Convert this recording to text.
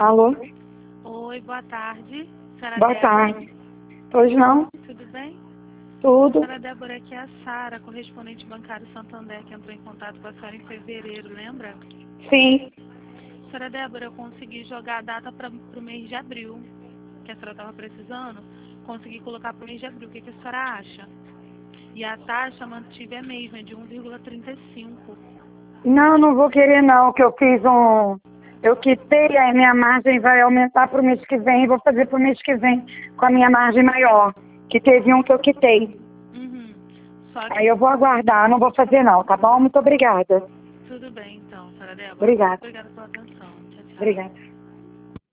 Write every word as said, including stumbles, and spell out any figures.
Alô? Oi, boa tarde. Senhora Boa Débora, tarde. Pois não? tudo bem? Tudo? Senhora Débora, aqui é a Sara, correspondente bancário Santander, que entrou em contato com a senhora em fevereiro, lembra? Sim. Senhora Débora, eu consegui jogar a data para o mês de abril, que a senhora estava precisando. Consegui colocar para o mês de abril. O que, que a senhora acha? E a taxa mantive a mesma, é de um vírgula trinta e cinco. Não, não vou querer não, que eu fiz um... Eu quitei, aí minha margem vai aumentar para o mês que vem, vou fazer para o mês que vem com a minha margem maior, que teve um que eu quitei. Uhum. Só que Aí eu vou aguardar, não vou fazer não, tá bom? Muito obrigada. tudo bem, então, senhora Débora. Muito Obrigada. obrigada pela atenção. Tchau, tchau. Obrigada.